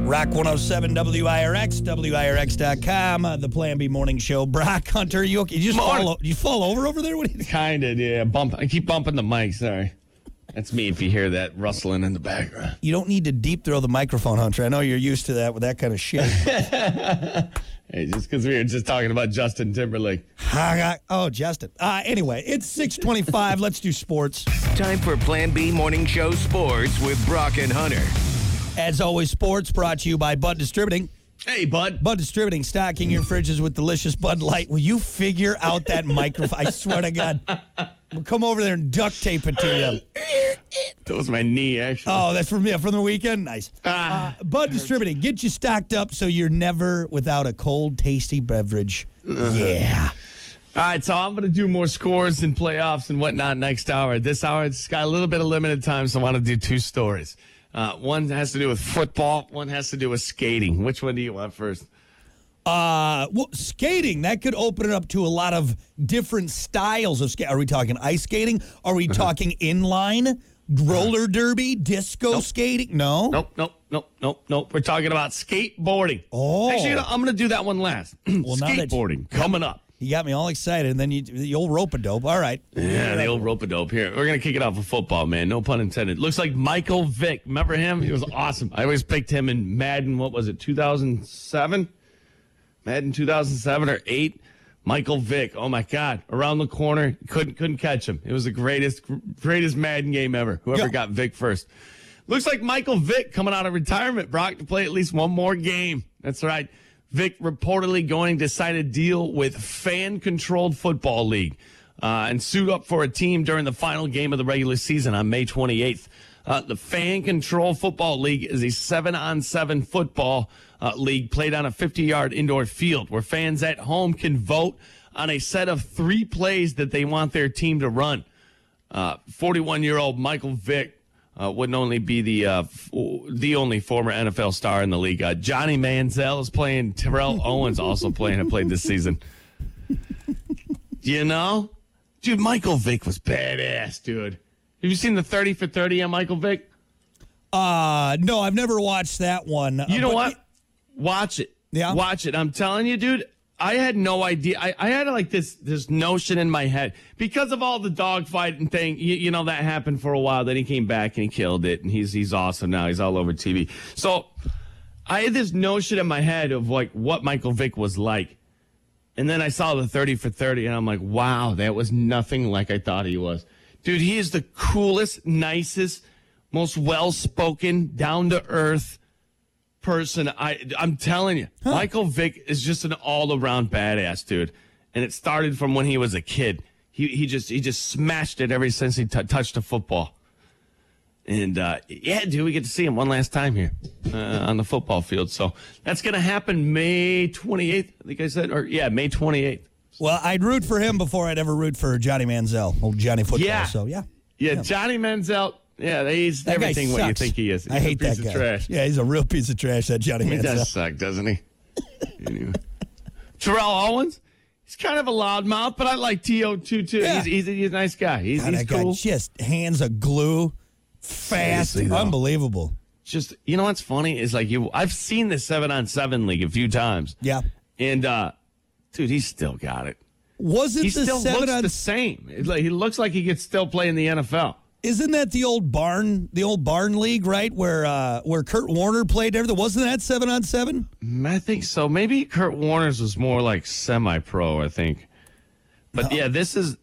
Rock 107 WIRX, WIRX.com, the Plan B Morning Show. Brock Hunter, you okay? You fall over there? What are you doing? Kind of, yeah. I keep bumping the mic, sorry. That's me if you hear that rustling in the background. You don't need to deep throw the microphone, Hunter. I know you're used to that with that kind of shit. Hey, just because we were just talking about Justin Timberlake. Oh, Justin. Anyway, it's 6:25. Let's do sports. Time for Plan B Morning Show Sports with Brock and Hunter. As always, sports brought to you by Bud Distributing. Hey, Bud. Bud Distributing, stocking your fridges with delicious Bud Light. Will you figure out that microphone? I swear to God. We'll come over there and duct tape it to you. That was my knee, actually. Oh, that's from the weekend? Nice. Bud Distributing, get you stocked up so you're never without a cold, tasty beverage. Yeah. All right, so I'm going to do more scores and playoffs and whatnot next hour. This hour, it's got a little bit of limited time, so I want to do two stories. One has to do with football. One has to do with skating. Which one do you want first? Well, skating, that could open it up to a lot of different styles of skating. Are we talking ice skating? Are we talking inline, roller derby, disco skating? No? Nope. We're talking about skateboarding. Oh. Actually, I'm going to do that one last. Well, skateboarding coming up. You got me all excited, and then the old rope-a-dope. All right. Yeah, the old rope-a-dope. Here, we're going to kick it off with football, man. No pun intended. Looks like Michael Vick. Remember him? He was awesome. I always picked him in Madden, 2007? Madden 2007 or 8. Michael Vick. Oh, my God. Around the corner. Couldn't catch him. It was the greatest Madden game ever. Whoever got Vick first. Looks like Michael Vick coming out of retirement, Brock, to play at least one more game. That's right. Vick reportedly going to sign a deal with Fan-Controlled Football League and suit up for a team during the final game of the regular season on May 28th. The Fan-Controlled Football League is a 7-on-7 football league played on a 50-yard indoor field where fans at home can vote on a set of 3 plays that they want their team to run. 41-year-old Michael Vick wouldn't only be the only former NFL star in the league. Johnny Manziel is playing. Terrell Owens also played this season. You know? Dude, Michael Vick was badass, dude. Have you seen the 30 for 30 on Michael Vick? No, I've never watched that one. You know what? Watch it. Yeah? Watch it. I'm telling you, dude. I had no idea. I had like this notion in my head because of all the dogfighting thing. You know that happened for a while. Then he came back and he killed it, and he's awesome now. He's all over TV. So I had this notion in my head of like what Michael Vick was like, and then I saw the 30 for 30, and I'm like, wow, that was nothing like I thought he was. Dude, he is the coolest, nicest, most well-spoken, down-to-earth person. I'm telling you, Michael Vick is just an all-around badass, dude. And it started from when he was a kid. He just smashed it ever since he touched a football. And yeah, dude, we get to see him one last time here on the football field. So that's gonna happen May 28th. I think I said, May 28th. Well, I'd root for him before I'd ever root for Johnny Manziel, old Johnny Football. Yeah. So Yeah, Johnny Manziel. Yeah, he's that everything what you think he is. He's I hate a piece that guy. of trash. Yeah, he's a real piece of trash, that Johnny Manziel. He does suck, doesn't he? Anyway. Terrell Owens, he's kind of a loudmouth, but I like T.O. too. Yeah. He's a nice guy. He's that cool. guy just hands of glue, fast, Seriously, unbelievable. Just, you know what's funny is like I've seen the 7-on-7 league a few times. Yeah. And, dude, he's still got it. Wasn't He the still 7 looks the same. He looks like he could still play in the NFL. Isn't that the old barn league, right? Where Kurt Warner played everything? Wasn't that 7-on-7? I think so. Maybe Kurt Warner's was more like semi-pro, I think. But yeah, this is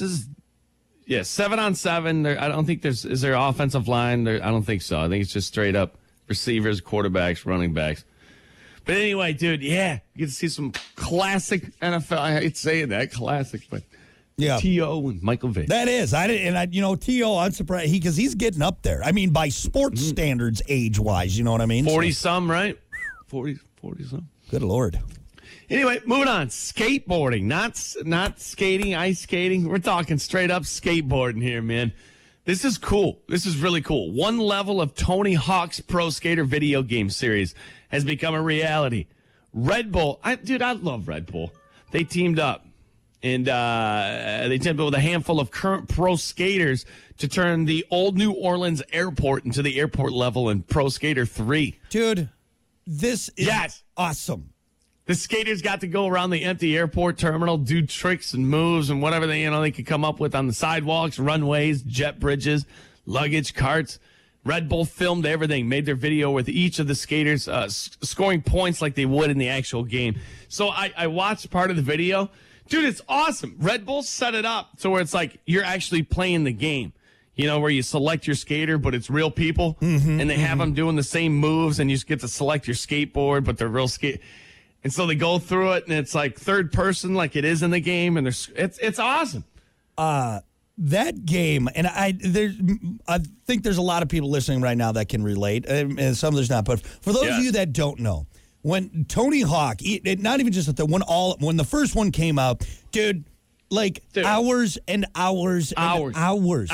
7-on-7. I don't think is there offensive line there? I don't think so. I think it's just straight up receivers, quarterbacks, running backs. But anyway, dude, yeah, you get to see some classic NFL. I hate saying that, classic, but yeah, T.O. and Michael Vick. That is, T.O. I'm surprised because he's getting up there. I mean, by sports standards, age-wise, you know what I mean? 40-some, right? 40-some. Good Lord. Anyway, moving on. Skateboarding, not skating, ice skating. We're talking straight up skateboarding here, man. This is cool. This is really cool. One level of Tony Hawk's Pro Skater video game series has become a reality. Red Bull, I love Red Bull. They teamed up, and they teamed up with a handful of current pro skaters to turn the old New Orleans airport into the airport level in Pro Skater 3. Dude, This is awesome. The skaters got to go around the empty airport terminal, do tricks and moves and whatever they could come up with on the sidewalks, runways, jet bridges, luggage carts. Red Bull filmed everything, made their video with each of the skaters scoring points like they would in the actual game. So I watched part of the video. Dude, it's awesome. Red Bull set it up so where it's like you're actually playing the game. You know, where you select your skater, but it's real people. And they have them doing the same moves, and you just get to select your skateboard, but they're real skate. And so they go through it, and it's like third person, like it is in the game, and it's awesome. That game, and I think there's a lot of people listening right now that can relate, and some there's not. But for those of you that don't know, when Tony Hawk, not even just when the first one came out, dude. Hours and hours and hours.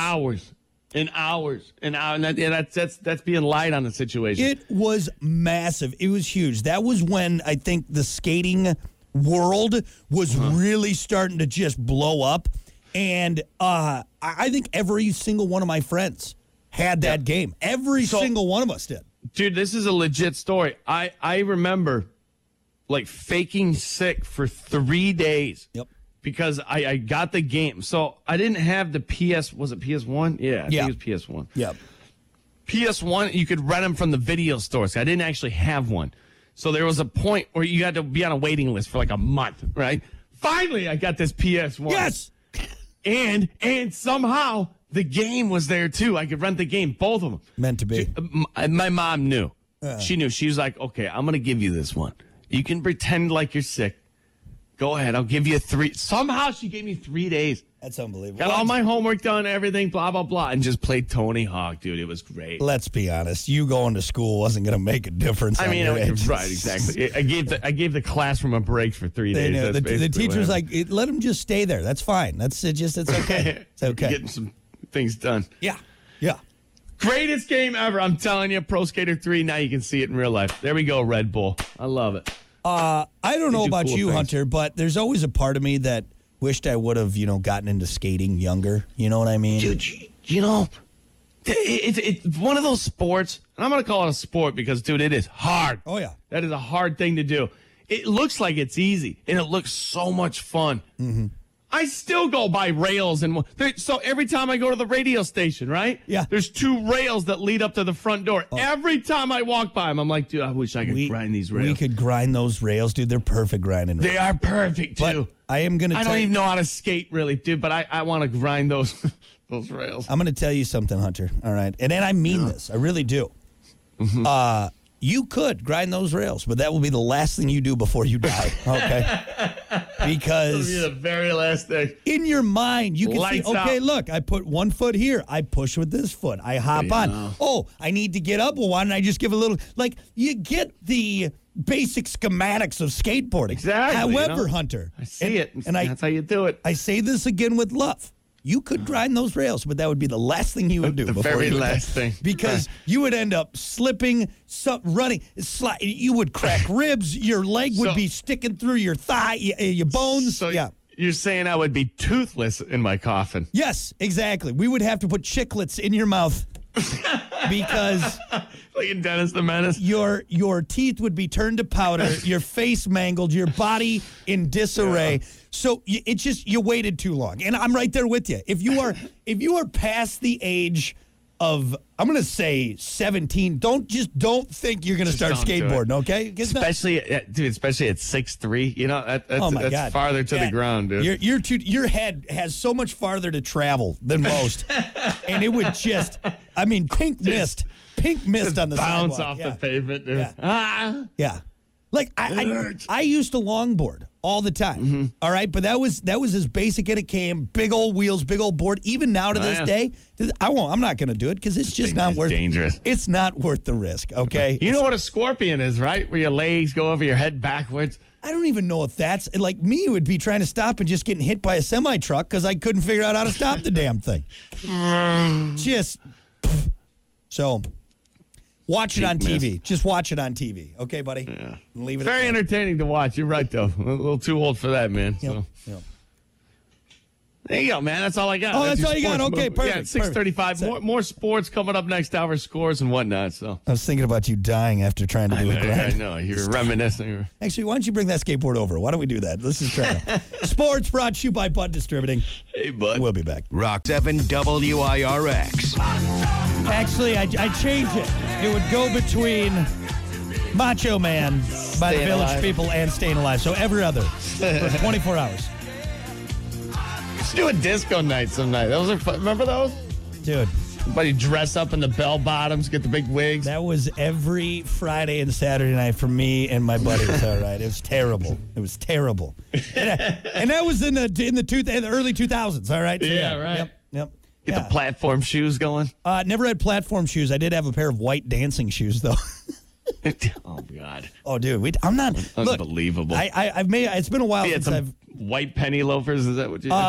And that's being light on the situation. It was massive. It was huge. That was when I think the skating world was really starting to just blow up. And I think every single one of my friends had that game. Every single one of us did. Dude, this is a legit story. I remember faking sick for 3 days. Yep. Because I got the game. So I didn't have the PS. Was it PS1? Yeah, I think it was PS1. Yeah. PS1, you could rent them from the video stores. I didn't actually have one. So there was a point where you had to be on a waiting list for like a month, right? Finally, I got this PS1. Yes. And somehow the game was there too. I could rent the game, both of them. Meant to be. My mom knew. She knew. She was like, okay, I'm going to give you this one. You can pretend like you're sick. Go ahead. I'll give you 3. Somehow she gave me 3 days. That's unbelievable. Got all my homework done, everything, blah, blah, blah, and just played Tony Hawk, dude. It was great. Let's be honest. You going to school wasn't going to make a difference. I mean, right, exactly. I gave the classroom a break for 3 days. The teacher's like, let him just stay there. That's fine. It's okay. It's okay. Getting some things done. Yeah. Greatest game ever. I'm telling you, Pro Skater 3. Now you can see it in real life. There we go, Red Bull. I love it. I don't know about you, things. Hunter, but there's always a part of me that wished I would have, gotten into skating younger. You know what I mean? Dude, it's one of those sports, and I'm going to call it a sport because, dude, it is hard. Oh, yeah. That is a hard thing to do. It looks like it's easy, and it looks so much fun. Mm-hmm. I still go by rails, so every time I go to the radio station, right? Yeah. There's 2 rails that lead up to the front door. Oh. Every time I walk by them, I'm like, dude, I wish I could grind these rails. We could grind those rails, dude. They're perfect grinding rails. They are perfect, too. But I don't even know how to skate, really, dude, but I want to grind those rails. I'm going to tell you something, Hunter, all right? And I mean this. I really do. Mm-hmm. You could grind those rails, but that will be the last thing you do before you die, okay? Because it'll be the very last thing. In your mind, you can Lights see, okay, out. Look, I put 1 foot here. I push with this foot. I hop on. Oh, I need to get up. Well, why don't I just give a little, you get the basic schematics of skateboarding. Exactly. However, Hunter. I see it. And that's how you do it. I say this again with love. You could grind those rails, but that would be the last thing you would do. The very last thing. Because you would end up slipping, running, you would crack ribs, your leg would be sticking through your thigh, your bones. So you're saying I would be toothless in my coffin? Yes, exactly. We would have to put chiclets in your mouth because... Like in Dennis the Menace? Your teeth would be turned to powder, your face mangled, your body in disarray. Yeah. So you waited too long, and I'm right there with you. If you are past the age of, I'm going to say 17, don't think you're going to start skateboarding, okay? Especially at 6'3", that's farther to the ground, dude. Your head has so much farther to travel than most, and it would just, pink mist on the bounce sidewalk. Off the pavement, dude. Yeah. Like I used to longboard all the time. Mm-hmm. All right, but that was as basic as it came. Big old wheels, big old board. Even now to this day, I'm not going to do it because it's just not worth. Dangerous. It's not worth the risk. Okay. You know what a scorpion is, right? Where your legs go over your head backwards. I don't even know if that's like me. Would be trying to stop and just getting hit by a semi truck because I couldn't figure out how to stop the damn thing. So. Watch it on TV. Just watch it on TV. Okay, buddy? Yeah. Leave it. Very entertaining to watch. You're right, though. A little too old for that, man. Yep. So. Yep. There you go, man. That's all I got. Oh, that's your all you got? sports Okay, move. perfect. Yeah, 6:35. More sports coming up next hour, scores and whatnot. So I was thinking about you dying after trying to do a I grind. know. You're reminiscing. Actually, why don't you bring that skateboard over? Why don't we do that? Let's just try it. Sports brought to you by Bud Distributing. Hey, bud. We'll be back. Rock 7 WIRX. Actually, I changed it. It would go between Macho Man by the Staying Village Alive. People and Staying Alive. So every other for 24 hours. Let's do a disco night some night. Those are fun. Remember those? Dude, Everybody dress up in the bell bottoms, get the big wigs. that was every Friday and Saturday night for me and my buddies. All right, it was terrible. It was terrible, and that was in the early 2000s. All right, So, Yeah, right. Yep. Get the platform shoes going. Never had platform shoes. I did have a pair of white dancing shoes though. Oh, God. Oh, dude, I'm not. Look, Unbelievable. I've made. It's been a while You had since some I've. white penny loafers. Is that what you did?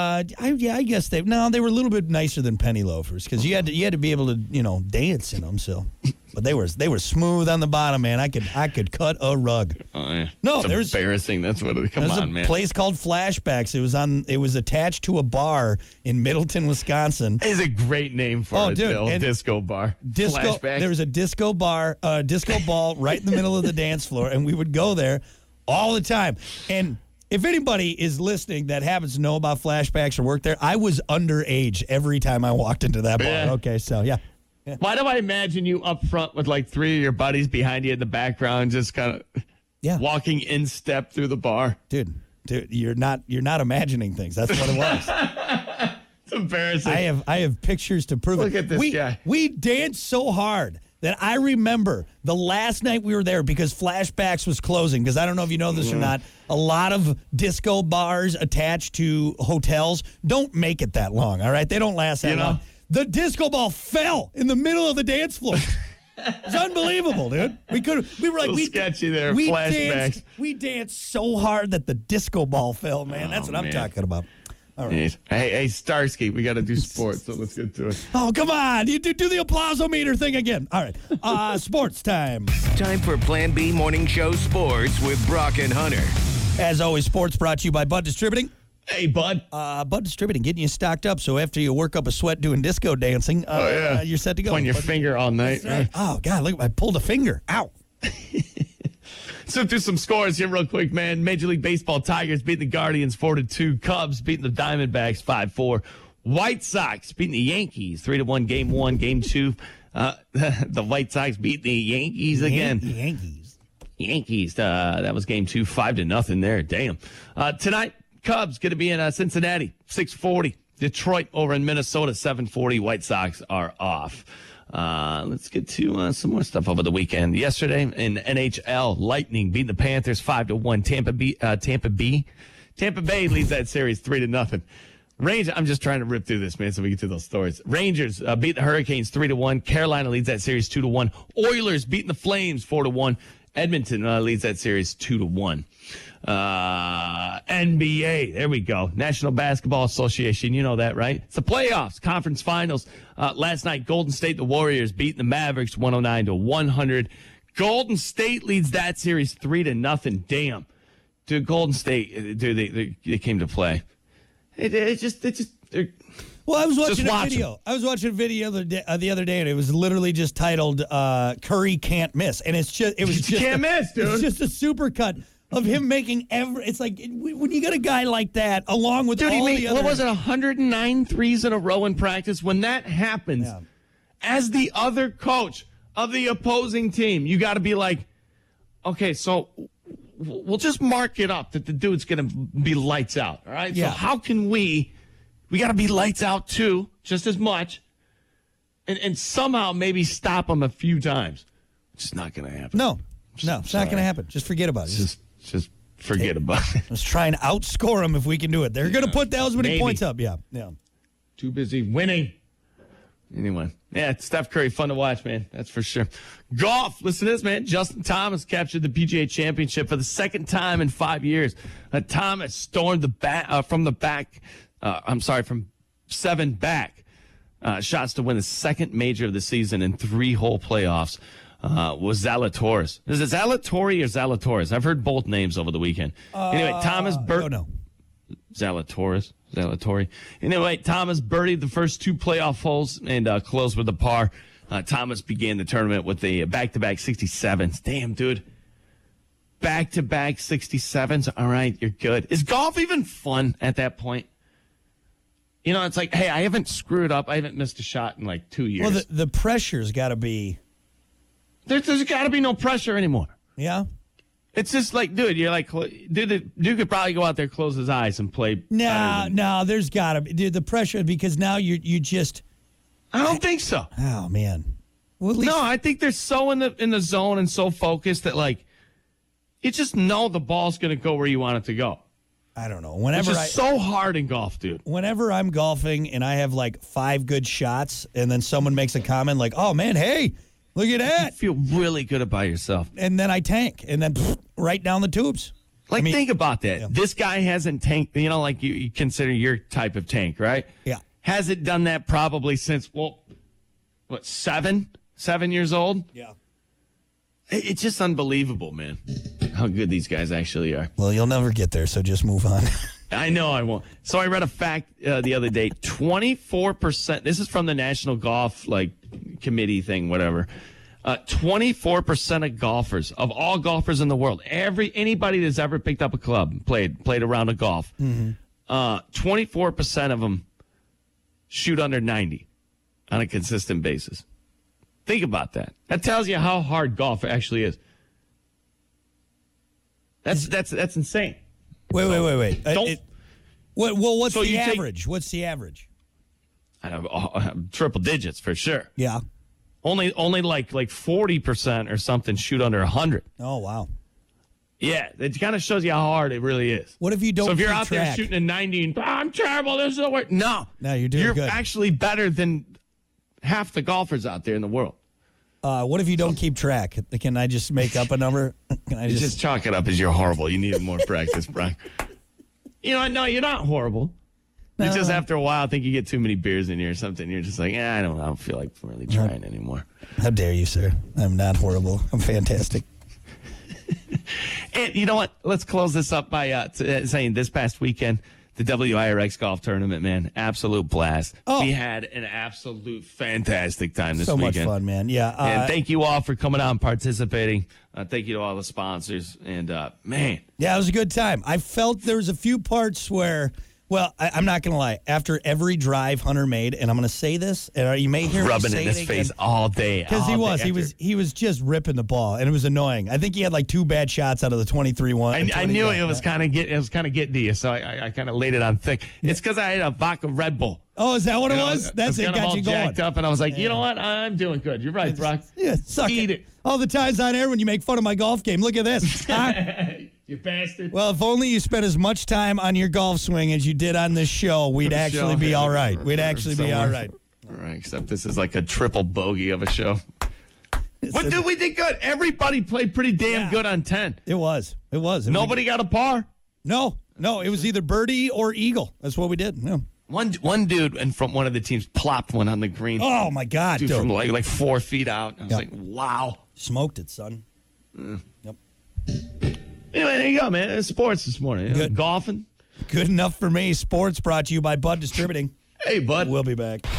I guess they were a little bit nicer than penny loafers because you had to be able to dance in them. So, but they were smooth on the bottom, man. I could cut a rug. Oh, yeah. No, It's there's embarrassing. That's what it. Come There's on, a man. place called Flashbacks. It was attached to a bar in Middleton, Wisconsin. It's a great name for dude, the old and disco bar. Flashback. There was a disco bar, disco ball right in the middle of the dance floor, and we would go there all the time. And if anybody is listening that happens to know about Flashbacks or work there, I was underage every time I walked into that bar. Yeah. Okay, so yeah. Why do I imagine you up front with like three of your buddies behind you in the background, just kind of walking in step through the bar? Dude, you're not imagining things. That's what it was. It's embarrassing. I have pictures to prove it. Look at this guy. We danced so hard that I remember the last night we were there because Flashbacks was closing. Because I don't know if you know this or not, a lot of disco bars attached to hotels don't make it that long. All right, they don't last that long. The disco ball fell in the middle of the dance floor. It's unbelievable, dude. We were like, sketchy there. Flashbacks. We danced so hard that the disco ball fell, man. That's what I'm talking about. All right. Hey, Starsky, we got to do sports, so let's get to it. Oh, come on. You do the applausometer thing again. All right. Sports time. Time for Plan B Morning Show Sports with Brock and Hunter. As always, sports brought to you by Bud Distributing. Hey, bud. Bud Distributing, getting you stocked up so after you work up a sweat doing disco dancing, you're set to go. Point your finger all night. Right. Oh, God, look, I pulled a finger. Ow. So through some scores here real quick, man. Major League Baseball, Tigers beating the Guardians 4-2. Cubs beating the Diamondbacks 5-4. White Sox beating the Yankees 3-1. Game 1, Game 2. The White Sox beat the Yankees again. Yankees. That was Game 2, 5-0 there. Damn. Tonight, Cubs going to be in Cincinnati 6:40. Detroit over in Minnesota 7:40. White Sox are off. Let's get to some more stuff over the weekend. Yesterday in NHL, Lightning beat the Panthers 5-1. Tampa Bay leads that series 3-0. Rangers, I'm just trying to rip through this, man, so we get to those stories. Rangers beat the Hurricanes 3-1. Carolina leads that series 2-1. Oilers beating the Flames 4-1. Edmonton leads that series 2-1. NBA, there we go. National Basketball Association, you know that, right? It's the playoffs, conference finals. Last night, Golden State, the Warriors beating the Mavericks 109-100. Golden State leads that series 3-0. Damn, dude, Golden State, dude, they came to play. Well, I was watching a video. I was watching a video the other day, and it was literally just titled "Curry Can't Miss," and can't miss, dude. It's just a supercut of him making It's like when you got a guy like that, along with dude, all the other. What was it? 109 threes in a row in practice. When that happens, as the other coach of the opposing team, you got to be like, okay, so we'll just mark it up that the dude's going to be lights out. All right. Yeah. So how can we got to be lights out too, just as much, and somehow maybe stop him a few times. It's just not going to happen. No, it's not going to happen. Just forget about it. Just forget about it. Let's try and outscore them if we can do it. They're going to put those many points up. Yeah. Too busy winning. Anyway, yeah, it's Steph Curry, fun to watch, man. That's for sure. Golf, listen to this, man. Justin Thomas captured the PGA Championship for the second time in 5 years. Thomas stormed from 7 back. Shots to win the second major of the season in 3-hole playoffs. Was Zalatoris. Is it Zalatori or Zalatoris? I've heard both names over the weekend. Anyway, Thomas Burke. No. Zalatoris. Zalatori. Anyway, Thomas birdied the first 2 playoff holes and closed with a par. Thomas began the tournament with a back-to-back 67s. Damn, dude. Back-to-back 67s. All right, you're good. Is golf even fun at that point? You know, it's like, hey, I haven't screwed up. I haven't missed a shot in like 2 years. Well, the pressure's got to be. There's got to be no pressure anymore. Yeah. It's just like, dude, you're like, dude could probably go out there, close his eyes, and play. No, there's got to be. Dude, the pressure, because now you just. I don't think so. Oh, man. Well, at least, No, I think they're so in the zone and so focused that, like, you just know the ball's going to go where you want it to go. I don't know. Which is so hard in golf, dude. Whenever I'm golfing and I have like 5 good shots and then someone makes a comment like, oh, man, hey, look at that. You feel really good about yourself. And then I tank and then right down the tubes. Like, think about that. Yeah. This guy hasn't tanked, you know, like you consider your type of tank, right? Yeah. Hasn't done that probably since, 7 years old? Yeah. It's just unbelievable, man, how good these guys actually are. Well, you'll never get there, so just move on. I know I won't. So I read a fact the other day. 24%. This is from the National Golf Committee thing, whatever. 24% of golfers, of all golfers in the world, anybody that's ever picked up a club, played a round of golf, 24% of them shoot under 90 on a consistent basis. Think about that. That tells you how hard golf actually is. That's insane. Wait. What's So the average? What's the average? I know, triple digits for sure. Yeah. Only like 40% or something shoot under 100. Oh, wow. Yeah, it kind of shows you how hard it really is. What if you don't? So if you're keep out track? there shooting a 90 and I'm terrible, this is the worst. No, you're doing good. You're actually better than half the golfers out there in the world. What if you don't keep track? Can I just make up a number? Can I just chalk it up as you're horrible? You need more practice, Brian. You know, no, you're not horrible. It's just after a while, I think you get too many beers in you or something. You're just like, I don't feel like really trying anymore. How dare you, sir? I'm not horrible. I'm fantastic. And you know what? Let's close this up by saying this past weekend, the WIRX golf tournament, man, absolute blast. Oh. We had an absolute fantastic time this so weekend. So much fun, man. Yeah. And thank you all for coming out and participating. Thank you to all the sponsors. And, man. Yeah, it was a good time. I felt there was a few parts where, well, I'm not going to lie. After every drive Hunter made, and I'm going to say this, and you may hear me rubbing say in his face all day. Because he was just ripping the ball, and it was annoying. I think he had like 2 bad shots out of the 23 one. I knew it was kind of getting to you, so I kind of laid it on thick. It's because I had a vodka Red Bull. Oh, is that what it was? That's it. Got you going. Jacked up, and I was like, you know what? I'm doing good. You're right, Brock. Yeah, suck Eat it. All the times on air when you make fun of my golf game. Look at this. Huh? You bastard. Well, if only you spent as much time on your golf swing as you did on this show, we'd actually be all right. We'd actually be all right. All right, except this is like a triple bogey of a show. But dude, we did good. Everybody played pretty damn good on 10. It was. Nobody got a par. No. It was either birdie or eagle. That's what we did. Yeah. One dude and from one of the teams plopped one on the green. Oh my God, dude. From like 4 feet out. I was like, wow. Smoked it, son. Yep. Anyway, there you go, man. It's sports this morning. Good. Golfing. Good enough for me. Sports brought to you by Bud Distributing. Hey, Bud. We'll be back.